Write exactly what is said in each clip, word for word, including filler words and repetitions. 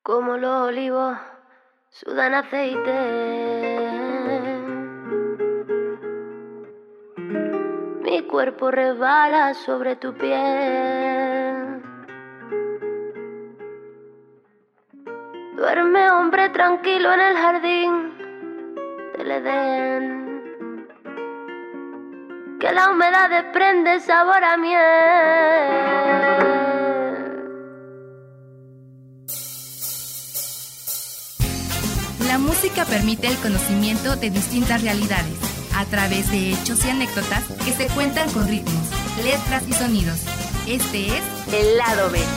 Como los olivos sudan aceite, mi cuerpo resbala sobre tu piel. Duerme, hombre, tranquilo en el jardín del Edén, que la humedad desprende sabor a miel. La música permite el conocimiento de distintas realidades, a través de hechos y anécdotas que se cuentan con ritmos, letras y sonidos. Este es El Lado B.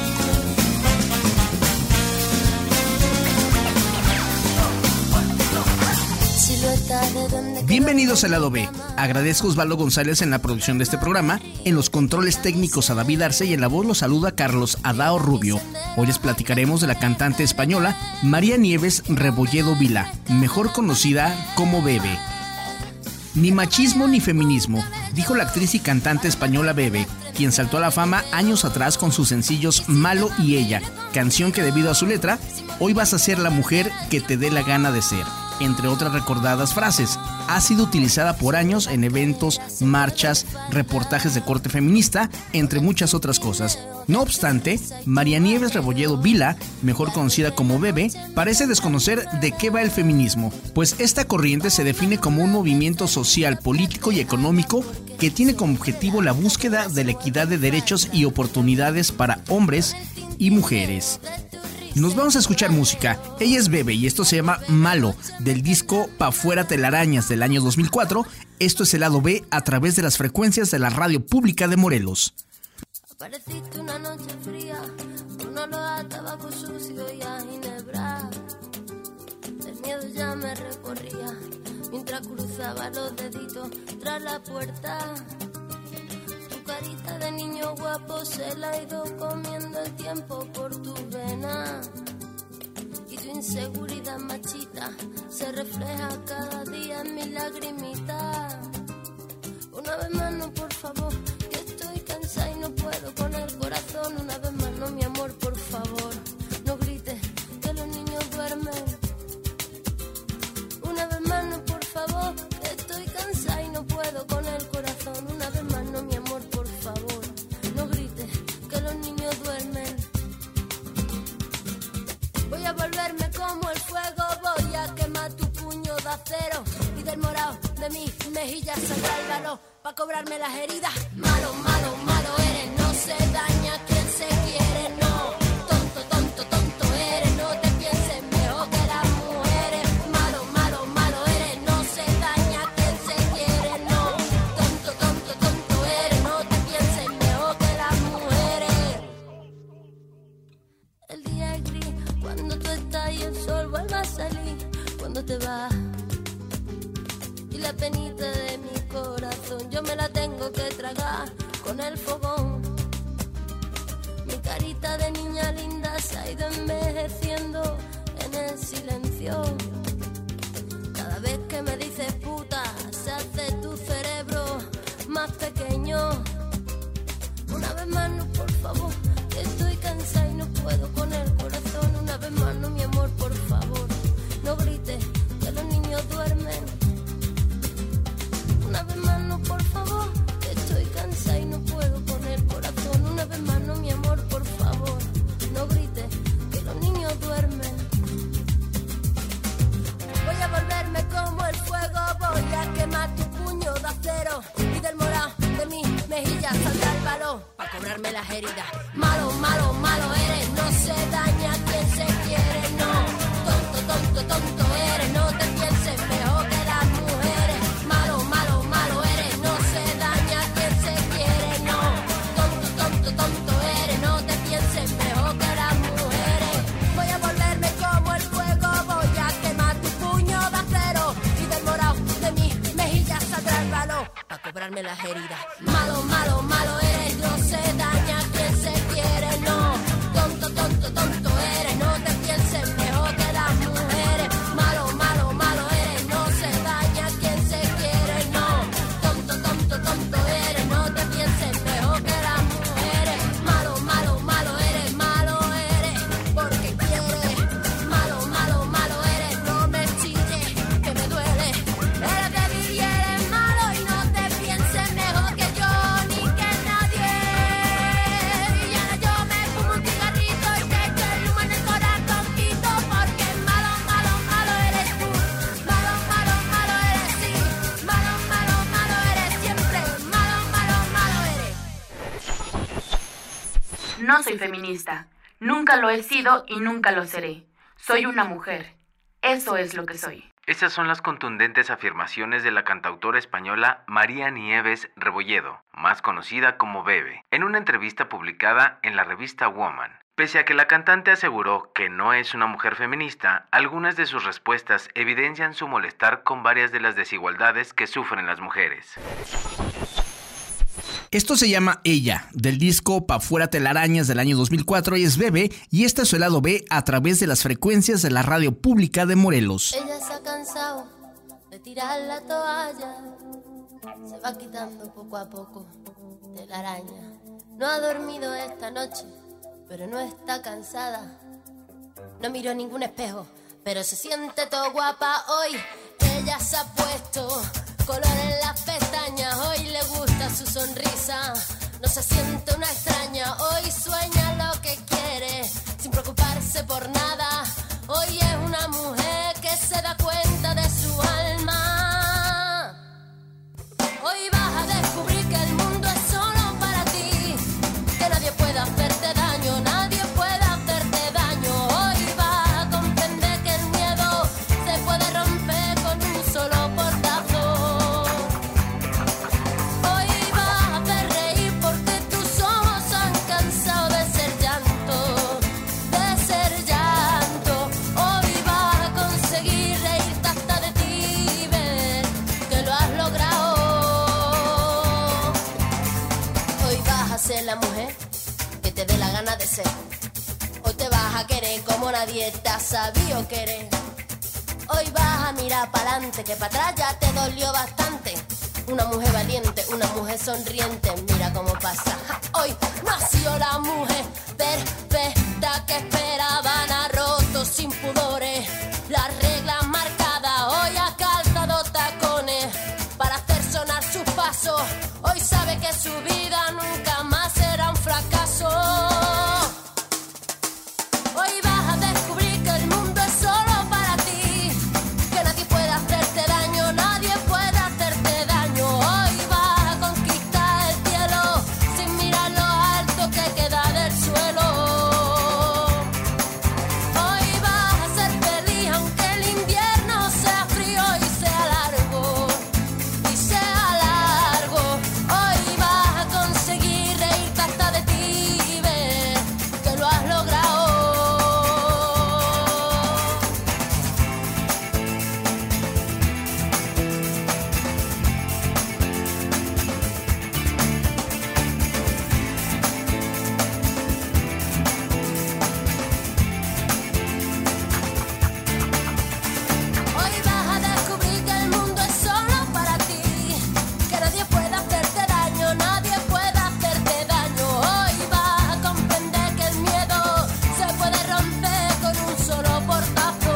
Bienvenidos al Lado B. Agradezco a Osvaldo González en la producción de este programa, en los controles técnicos a David Arce y en la voz los saluda Carlos Adao Rubio. Hoy les platicaremos de la cantante española María Nieves Rebolledo Vilá, mejor conocida como Bebe. Ni machismo ni feminismo, dijo la actriz y cantante española Bebe, quien saltó a la fama años atrás con sus sencillos Malo y Ella, canción que debido a su letra, hoy vas a ser la mujer que te dé la gana de ser. Entre otras recordadas frases, ha sido utilizada por años en eventos, marchas, reportajes de corte feminista, entre muchas otras cosas. No obstante, María Nieves Rebolledo Vilá, mejor conocida como Bebe, parece desconocer de qué va el feminismo, pues esta corriente se define como un movimiento social, político y económico que tiene como objetivo la búsqueda de la equidad de derechos y oportunidades para hombres y mujeres. Nos vamos a escuchar música. Ella es Bebe y esto se llama Malo, del disco Pa' Fuera Telarañas del año dos mil cuatro. Esto es el lado B a través de las frecuencias de la radio pública de Morelos. Apareciste una noche fría, con olor a tabaco sucio y a ginebra. El miedo ya me recorría, mientras cruzaba los deditos tras la puerta. Tu carita de niño guapo se la ha ido comiendo el tiempo por tus venas. Y tu inseguridad machita se refleja cada día en mis lagrimitas. Una vez más no, por favor, que estoy cansada y no puedo con el corazón. Una vez más no, mi amor, por favor, no grites que los niños duermen. Una vez más no, por favor, que estoy cansada y no puedo con el corazón. Una vez más no, mi amor, por favor, no grites que los niños duermen. Voy a volverme como el fuego, voy a quemar tu puño de acero y del morado de mis mejillas saldrá el valor pa' cobrarme las heridas. Malo, malo, malo eres, no se daña quien se quiere, no. Tonto, tonto, tonto eres, no te pienses mejor que las mujeres. Malo, malo, malo eres, no se daña quien se quiere, no. Tonto, tonto, tonto eres, no te pienses mejor que las mujeres. El día es gris, cuando tú estás y el sol vuelve a salir, cuando te vas. Y la penita de mi corazón yo me la tengo que tragar con el fogón. Mi carita de niña linda se ha ido envejeciendo en el silencio. Cada vez que me dices puta se hace tu cerebro más pequeño. Una vez más no, por favor, que estoy cansada y no puedo con el corazón. Una vez más no, mi amor, por favor, no grites que los niños duermen. Una vez más no, por favor, que estoy cansada y no puedo con el corazón. Una vez más no, mi amor, por favor, no grites que los niños duermen. Voy a volverme como el fuego, voy a quemar tu puño de acero y del morado de mis mejillas saldrá el valor pa' cobrarme las heridas. Malo, malo, malo eres, no se daña quien se quiere, no. Tonto, tonto, tonto eres, no te pienses mejor que las mujeres. Malo, malo, malo eres, no se daña quien se quiere, no. Tonto, tonto, tonto eres, no te pienses mejor que las mujeres. Voy a volverme como el fuego, voy a quemar tu puño de acero y del morado de mis mejillas saldrá el valor pa' cobrarme las heridas. Malo, malo, malo eres, no se daña quien se quiere, no. Tonto, tonto, tonto eres, no te pienses mejor que las mujeres. Malo, malo, malo eres, no se daña quien se quiere, no. Tonto, tonto, tonto eres, no te pienses mejor que las mujeres. Malo, malo, malo eres, malo eres, porque quieres No soy feminista. Nunca lo he sido y nunca lo seré. Soy una mujer. Eso es lo que soy. Esas son las contundentes afirmaciones de la cantautora española María Nieves Rebolledo, más conocida como Bebe, en una entrevista publicada en la revista Woman. Pese a que la cantante aseguró que no es una mujer feminista, algunas de sus respuestas evidencian su molestar con varias de las desigualdades que sufren las mujeres. Esto se llama Ella, del disco Pa' Fuera Telarañas del año dos mil cuatro, y es Bebe, y este es su lado B a través de las frecuencias de la radio pública de Morelos. Ella se ha cansado de tirar la toalla, se va quitando poco a poco telaraña. No ha dormido esta noche, pero no está cansada. No miró ningún espejo, pero se siente todo guapa hoy. Ella se ha puesto color en las pestañas, hoy le gusta su sonrisa, no se siente una extraña, hoy sueña lo que quiere, sin preocuparse por nada, hoy es una mujer que se da cuenta de su alma. Hoy vas a descubrir que el mundo es solo para ti, que nadie puede hacerte daño, nadie puede hacerte daño, hoy vas a comprender que el miedo se puede romper con un solo portazo. La mujer que te dé la gana de ser. Hoy te vas a querer como nadie te ha sabido querer. Hoy vas a mirar para adelante, que para atrás ya te dolió bastante. Una mujer valiente, una mujer sonriente, mira cómo pasa. Hoy nació la mujer perfecta que esperaban, ha roto sin pudores las reglas marcadas. Hoy ha calzado tacones para hacer sonar sus pasos. Hoy sabe que su vida nunca más será un fracaso. Hoy vas a descubrir que el mundo es solo para ti, que nadie puede hacerte daño, nadie puede hacerte daño. Hoy vas a conquistar el cielo sin mirar lo alto que queda del suelo. Hoy vas a ser feliz aunque el invierno sea frío y sea largo, y sea largo. Hoy vas a conseguir reírte hasta de ti y ver que lo has logrado. Hoy vas a descubrir que el mundo es solo para ti, que nadie puede hacerte daño, nadie puede hacerte daño. Hoy vas a comprender que el miedo se puede romper con un solo portazo.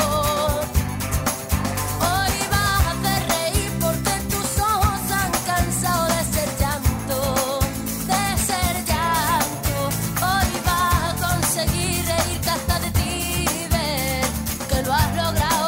Hoy vas a hacer reír porque tus ojos han cansado de ser llanto, de ser llanto. Hoy vas a conseguir reírte hasta de ti y ver que lo has logrado.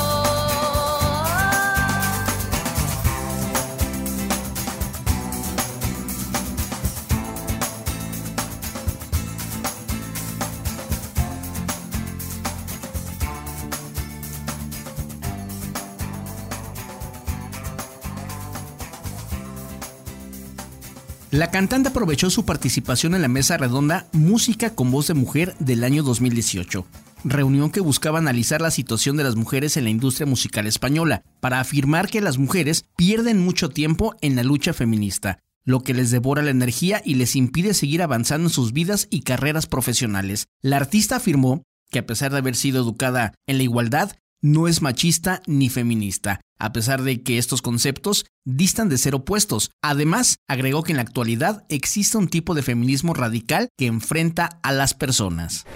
La cantante aprovechó su participación en la mesa redonda Música con Voz de Mujer del año dos mil dieciocho, reunión que buscaba analizar la situación de las mujeres en la industria musical española, para afirmar que las mujeres pierden mucho tiempo en la lucha feminista, lo que les devora la energía y les impide seguir avanzando en sus vidas y carreras profesionales. La artista afirmó que a pesar de haber sido educada en la igualdad, no es machista ni feminista, a pesar de que estos conceptos distan de ser opuestos. Además, agregó que en la actualidad existe un tipo de feminismo radical que enfrenta a las personas.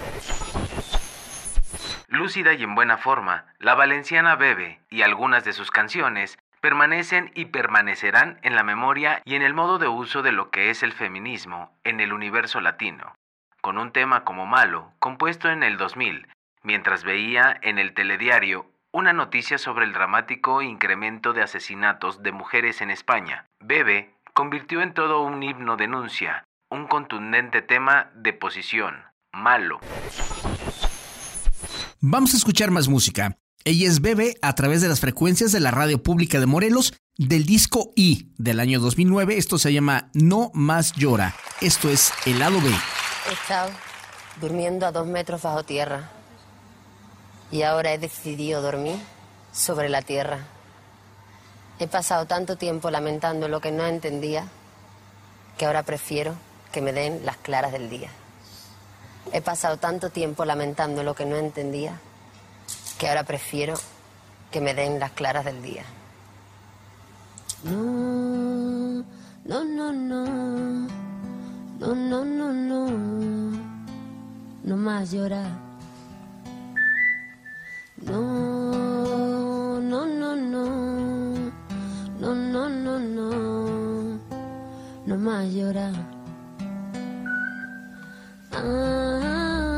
Lúcida y en buena forma, la valenciana Bebe y algunas de sus canciones permanecen y permanecerán en la memoria y en el modo de uso de lo que es el feminismo en el universo latino, con un tema como Malo, compuesto en el dos mil, mientras veía en el telediario una noticia sobre el dramático incremento de asesinatos de mujeres en España. Bebe convirtió en todo un himno denuncia un contundente tema de posición, Malo. Vamos a escuchar más música. Ella es Bebe a través de las frecuencias de la Radio Pública de Morelos del disco I del año dos mil nueve. Esto se llama No Más Llora. Esto es el lado B. He estado durmiendo a dos metros bajo tierra y ahora he decidido dormir sobre la tierra. He pasado tanto tiempo lamentando lo que no entendía que ahora prefiero que me den las claras del día. He pasado tanto tiempo lamentando lo que no entendía que ahora prefiero que me den las claras del día. No, no, no, no, no, no, no, no, no más llorar. No, no, no, no, no, no, no, no, no más llorar. Ah.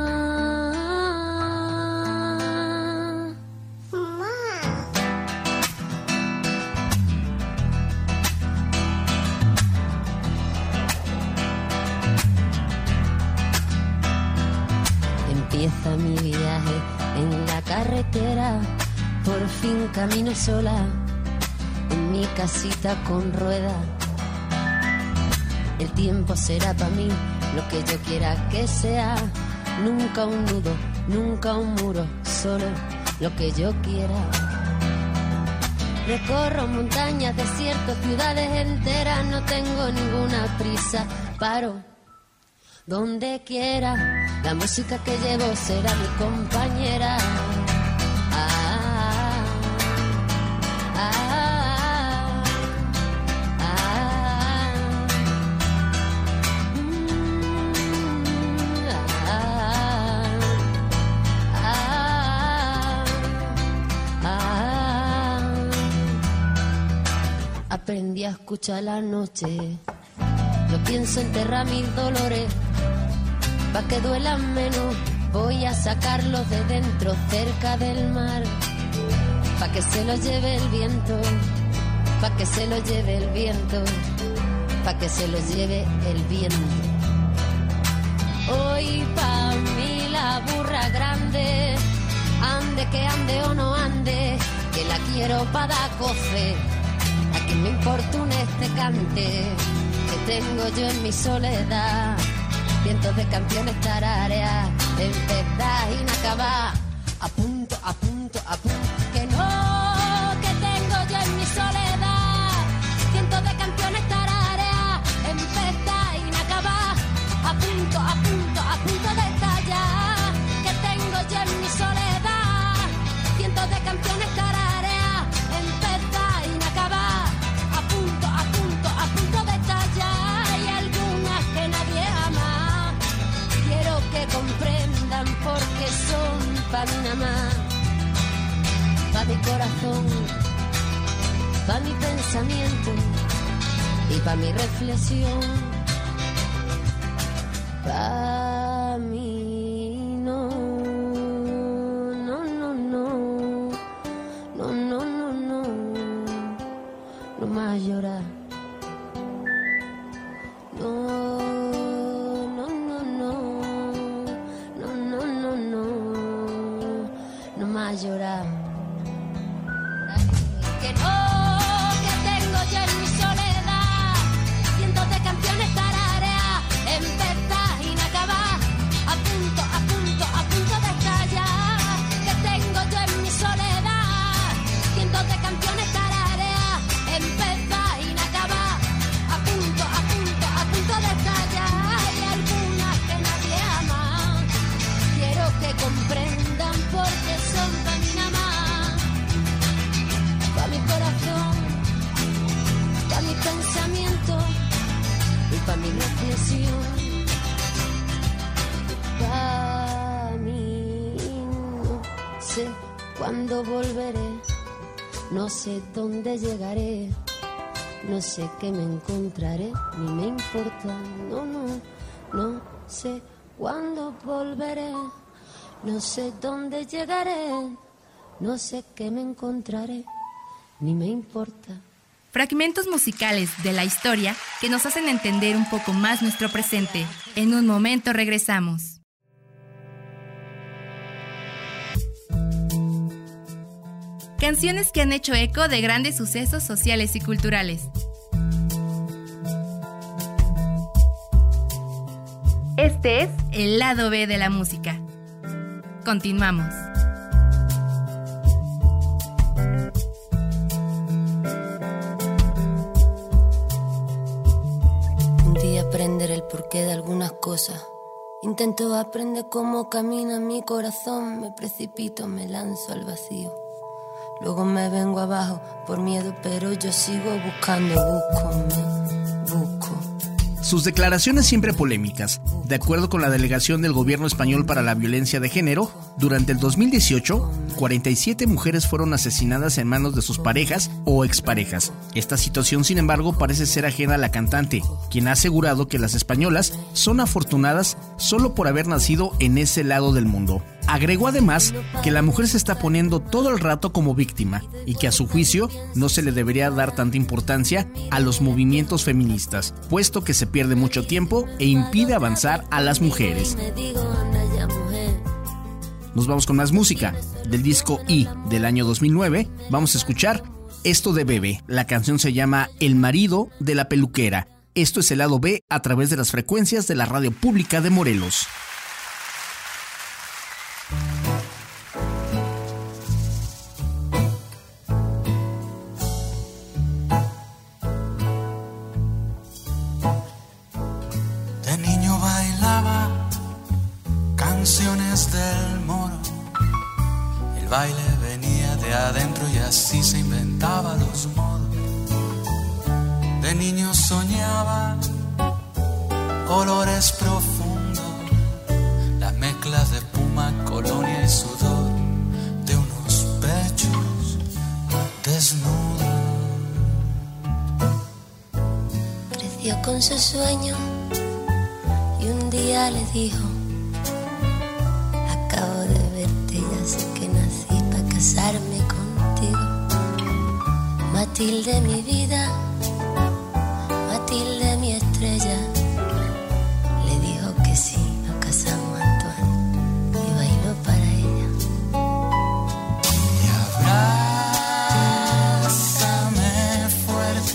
Empieza mi viaje en la carretera, por fin camino sola, en mi casita con rueda. El tiempo será para mí lo que yo quiera que sea, nunca un nudo, nunca un muro, solo lo que yo quiera. Recorro montañas, desiertos, ciudades enteras, no tengo ninguna prisa, paro donde quiera, la música que llevo será mi compañera. Ah, ah, ah, mm, ah, ah, ah. Aprendí a escuchar la noche, no pienso enterrar mis dolores, pa' que duelan menos, voy a sacarlos de dentro, cerca del mar, pa' que se los lleve el viento, pa' que se los lleve el viento, pa' que se los lleve el viento. Hoy pa' mí la burra grande, ande que ande o no ande, que la quiero pa' dar coce, a quien me importune este cante, que tengo yo en mi soledad. Cientos de canciones tarareas, empezar y no acabar, a punto, a punto, a punto, que no, que tengo yo en mi soledad. Cientos de canciones tarareas, empezar y no acabar, a punto, a punto, a punto de estallar, que tengo yo en mi soledad. Cientos de canciones tarareas, empezar y no acabar, a punto, a punto, a punto de estallar, y algunas que nadie ama. Quiero que comprendan porque son pa' mí nada más, pa' mi corazón, pa' mi pensamiento y pa' mi reflexión, pa' mí no, no, no, no, no, no, no, no, no más llorar, no. Llorar, que no, que tengo yo en mi soledad, cientos de canciones tarareas, empezar y no acabar, a punto, a punto, a punto de estallar, que tengo yo en mi soledad, cientos de canciones tarareas, empezar y no acabar, a punto, a punto, a punto de estallar, y algunas que nadie ama, quiero que comprendan porque son pa' mí nada más, pa' mi corazón, pa' mi pensamiento y pa' mi reflexión, pa' mí no sé cuándo volveré, no sé dónde llegaré, no sé qué me encontraré, ni me importa, no, no, no sé cuándo volveré. No sé dónde llegaré, no sé qué me encontraré, ni me importa, Fragmentos musicales de la historia que nos hacen entender un poco más nuestro presente. En un momento regresamos. Canciones que han hecho eco de grandes sucesos sociales y culturales. Este es el lado B de la música. Continuamos. Un día aprender el porqué de algunas cosas. Intento aprender cómo camina mi corazón. Me precipito, me lanzo al vacío. Luego me vengo abajo por miedo, pero yo sigo buscando, busco, me busco. Sus declaraciones siempre polémicas. De acuerdo con la delegación del gobierno español para la violencia de género, durante el dos mil dieciocho, cuarenta y siete mujeres fueron asesinadas en manos de sus parejas o exparejas. Esta situación, sin embargo, parece ser ajena a la cantante, quien ha asegurado que las españolas son afortunadas solo por haber nacido en ese lado del mundo. Agregó además que la mujer se está poniendo todo el rato como víctima y que a su juicio no se le debería dar tanta importancia a los movimientos feministas, puesto que se pierde mucho tiempo e impide avanzar a las mujeres. Nos vamos con más música. Del disco I del año dos mil nueve vamos a escuchar Esto de Bebe. La canción se llama El marido de la peluquera. Esto es el lado B a través de las frecuencias de la radio pública de Morelos. Canciones del moro, el baile venía de adentro y así se inventaba los modos. De niño soñaba olores profundos, las mezclas de espuma, colonia y sudor de unos pechos desnudos. Creció con su sueño y un día le dijo: acabo de verte, ya sé que nací para casarme contigo. Matilde, mi vida, Matilde, mi estrella. Le dijo que sí, nos casamos, Antoine, y bailó para ella. Y abrázame fuerte,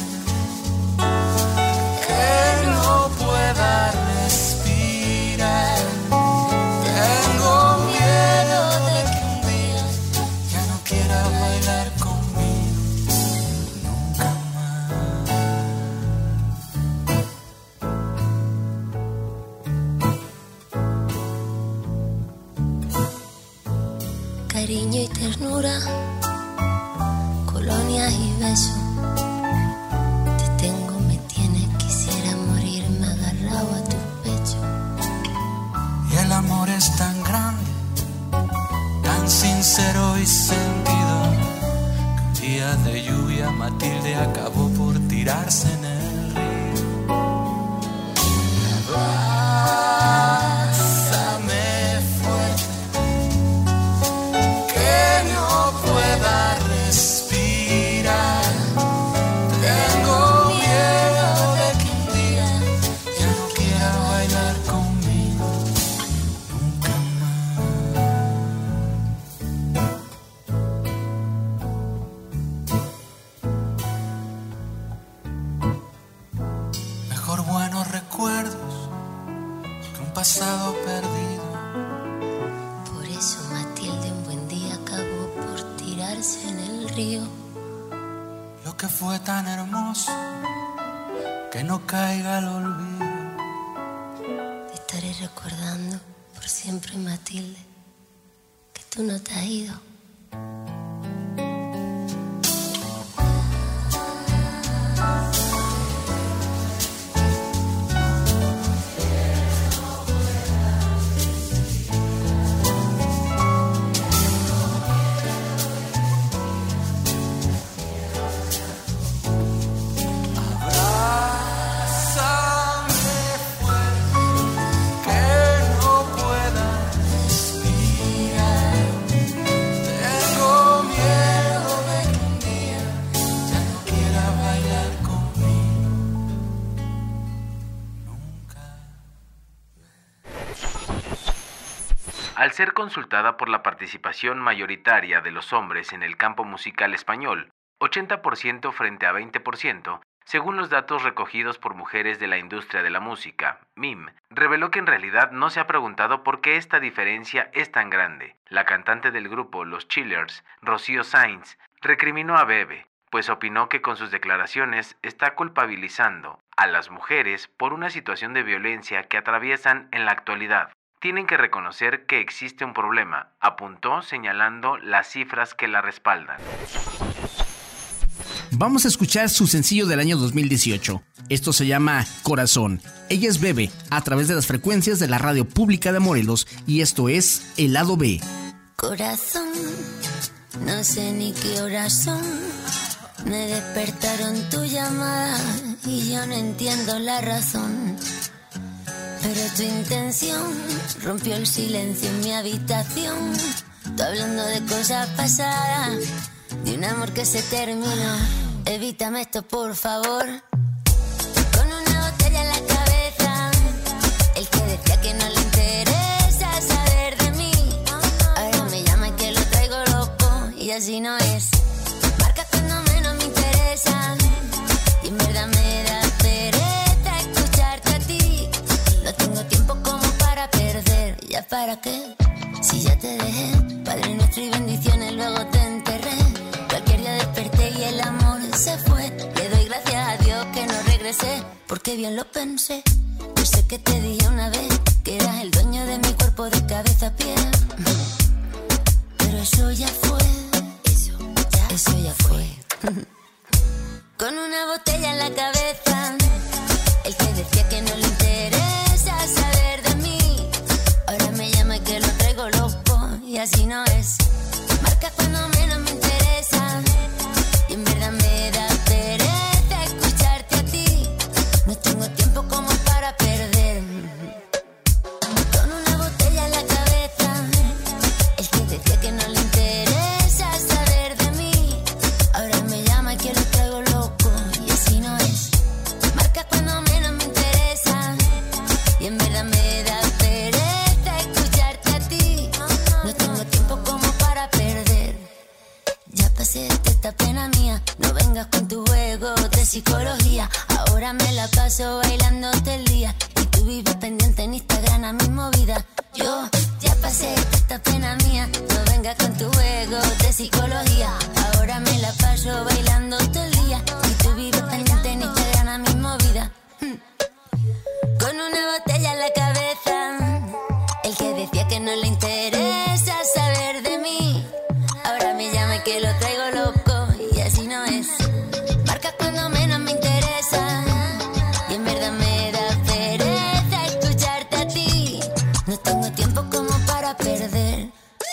que no pueda respirar. Tengo miedo de que un día ya no quiera bailar conmigo nunca más. Cariño y ternura, colonias y besos. Te tengo, me tienes, quisiera morirme agarrado a tu pecho. Y el amor es tan grande, tan sincero y sentido, que un día de lluvia Matilde acabó por tirarse en el río. Abrázame fuerte, que no pueda respirar. Tengo miedo de que un día ya no quiera bailar conmigo nunca más. Mejor buenos recuerdos que un pasado perdido. Por eso Matilde un buen día acabó por tirarse en el río. Lo que fue tan hermoso, que no caiga el olvido. Te estaré recordando por siempre, Matilde, que tú no te has ido. Que no pueda respirar. Al ser consultada por la participación mayoritaria de los hombres en el campo musical español, ochenta por ciento frente a veinte por ciento, según los datos recogidos por Mujeres de la Industria de la Música, M I M, reveló que en realidad no se ha preguntado por qué esta diferencia es tan grande. La cantante del grupo Los Chillers, Rocío Sáenz, recriminó a Bebe, pues opinó que con sus declaraciones está culpabilizando a las mujeres por una situación de violencia que atraviesan en la actualidad. Tienen que reconocer que existe un problema, apuntó señalando las cifras que la respaldan. Vamos a escuchar su sencillo del año dos mil dieciocho. Esto se llama Corazón. Ella es Bebe, a través de las frecuencias de la radio pública de Morelos, y esto es el lado B. Corazón, no sé ni qué horas son. Me despertaron tu llamada y yo no entiendo la razón. Pero tu intención rompió el silencio en mi habitación. Tú hablando de cosas pasadas, de un amor que se terminó. Evítame esto, por favor. Con una botella en la cabeza, el que decía que no le interesa saber de mí, ahora me llama y que lo traigo loco. Y así no es. Marca cuando menos me interesa, y en verdad me da pereza escucharte a ti. No tengo tiempo como para perder. ¿Ya para qué? Si ya te dejé, Padre nuestro y bendiciones, luego te enterré. Cualquier día desperté y el amor se fue. Le doy gracias a Dios que no regresé, porque bien lo pensé. Yo sé que te dije una vez que eras el dueño de mi cuerpo de cabeza a pie, pero eso ya fue. Eso ya, eso ya fue. Con una botella en la cabeza, el que decía que no le interesa saber de mí, ahora me llama y que lo traigo loco. Y así no es. Marca cuando menos me interesa, y en verdad me da pereza escucharte a ti. No tengo tiempo como para perder. Con una botella en la cabeza, el que decía que no le interesa saber de mí, ahora me llama y que lo traigo loco. Y así no es. Marca cuando menos me interesa, y en verdad me da pereza escucharte a ti. No tengo tiempo como para perder. Ya pasé de esta pena mía, no vengas con tu juego de psicología. Ahora me la paso bailando todo el día, y tú vives pendiente en Instagram a mi movida. Yo ya pasé de esta pena mía, no vengas con tu juego de psicología. Ahora me la paso bailando todo el día, y tú vives pendiente en Instagram a mi movida. Con una botella en la cabeza, el que decía que no le interesa saber de mí, ahora me llama y que lo traigo loco. Y así no es. Marca cuando menos me interesa, y en verdad me da pereza escucharte a ti. No tengo tiempo como para perder.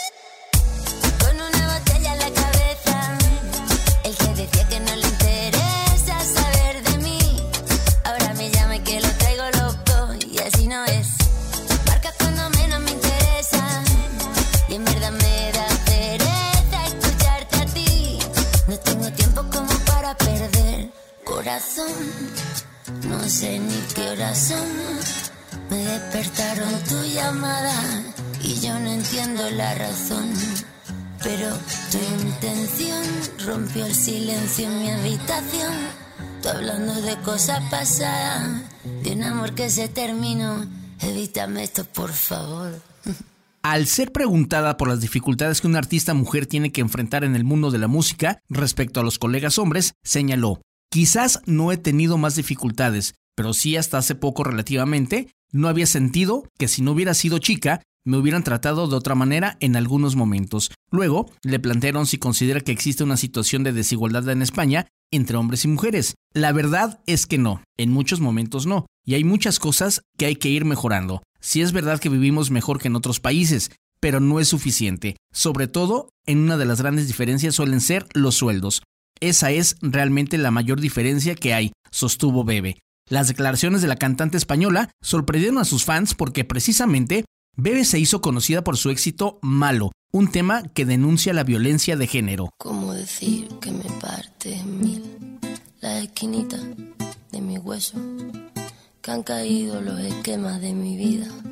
Con una botella en la cabeza, el que decía que no le interesa saber de mí, ahora me llama y que lo traigo loco. Y así no es. Marca cuando menos me interesa, y en verdad me da pereza escucharte a ti. No tengo tiempo como para perder. Corazón, no sé ni qué horas son. Me despertaron tu llamada y yo no entiendo la razón. Pero tu intención rompió el silencio en mi habitación. Tú hablando de cosas pasadas, de un amor que se terminó. Evítame esto, por favor. Al ser preguntada por las dificultades que una artista mujer tiene que enfrentar en el mundo de la música respecto a los colegas hombres, señaló: quizás no he tenido más dificultades, pero sí hasta hace poco relativamente, no había sentido que si no hubiera sido chica, me hubieran tratado de otra manera en algunos momentos. Luego, le plantearon si considera que existe una situación de desigualdad en España entre hombres y mujeres. La verdad es que no, en muchos momentos no, y hay muchas cosas que hay que ir mejorando. Sí es verdad que vivimos mejor que en otros países, pero no es suficiente. Sobre todo, en una de las grandes diferencias suelen ser los sueldos. Esa es realmente la mayor diferencia que hay, sostuvo Bebe. Las declaraciones de la cantante española sorprendieron a sus fans porque precisamente Bebe se hizo conocida por su éxito Malo, un tema que denuncia la violencia de género. ¿Cómo decir que me parte en mil la esquinita de mi hueso? Que han caído los esquemas de mi vida.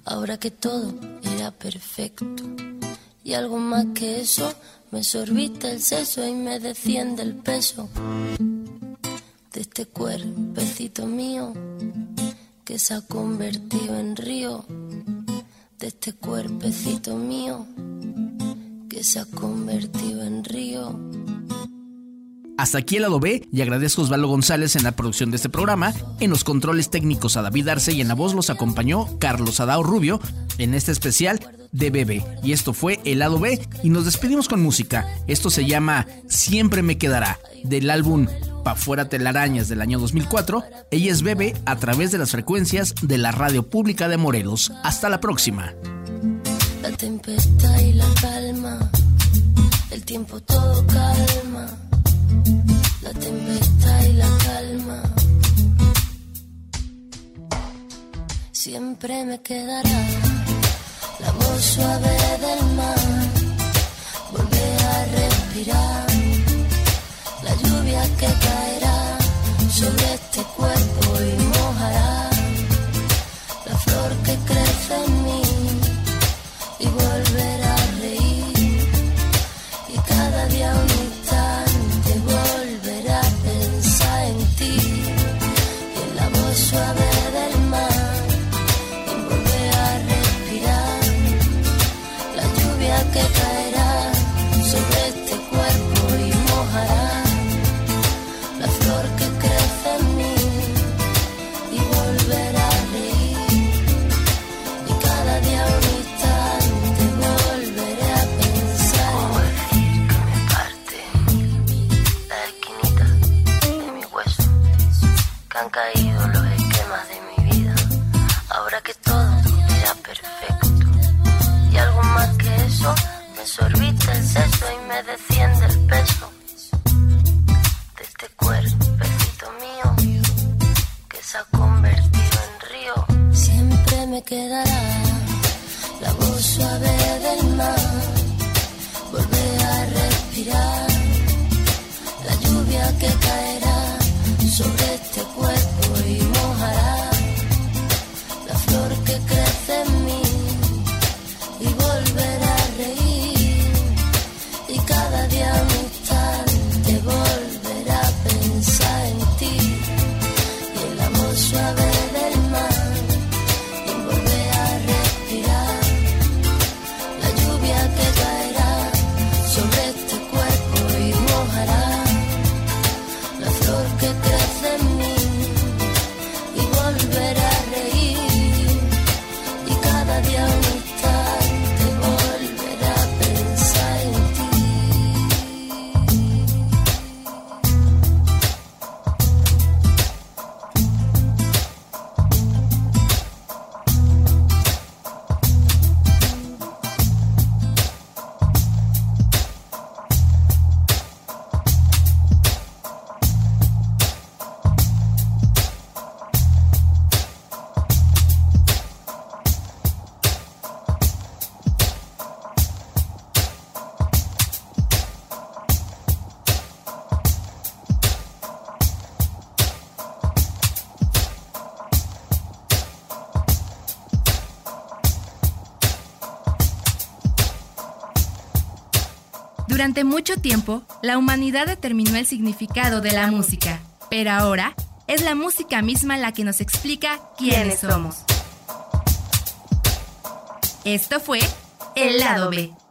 ahora que todo era perfecto. Y algo más que eso, me sorbiste el seso y me desciende el peso de este cuerpecito mío que se ha convertido en río, de este cuerpecito mío que se ha convertido en río. Hasta aquí el lado B, y agradezco a Osvaldo González en la producción de este programa. En los controles técnicos a David Arce, y en la voz los acompañó Carlos Adao Rubio en este especial de Bebé. Y esto fue el lado B, y nos despedimos con música. Esto se llama Siempre me quedará, del álbum Pa' fuera telarañas del año dos mil cuatro. Ella es Bebé a través de las frecuencias de la Radio Pública de Morelos. Hasta la próxima. La tempestad y la calma, el tiempo todo calma. La tempestad y la calma, siempre me quedará la voz suave del mar, volver a respirar, la lluvia que caerá sobre este cuerpo y mojará la flor que crece en mí, y volver a reír, y cada día un instante volver a pensar en ti, y en la voz suave del mar, y volver a respirar la lluvia que caerá sobre este cuerpo y mojará la flor que crece en mí, y volver a reír, y cada día un instante volveré a pensar. ¿Cómo decir que me parte la esquinita de mi hueso, que han caído los esquemas de mi vida, ahora que todo era perfecto? Y algo más que eso, me sorbiste el seso y me desciende el peso de este cuerpecito mío que se ha convertido en río. Siempre me quedará la voz suave del mar, volver a respirar la lluvia que caerá sobre este cuerpo y mojará la flor que crece en mí, y volver a reír, y cada día un instante volver a pensar en ti, y el amor suave del mar, y volver a respirar la lluvia que caerá sobre este cuerpo y mojará la flor que crece en mí, y volver a reír, y cada día un instante volver a pensar en ti. Durante mucho tiempo, la humanidad determinó el significado de la música, pero ahora es la música misma la que nos explica quiénes somos. Esto fue El Lado B.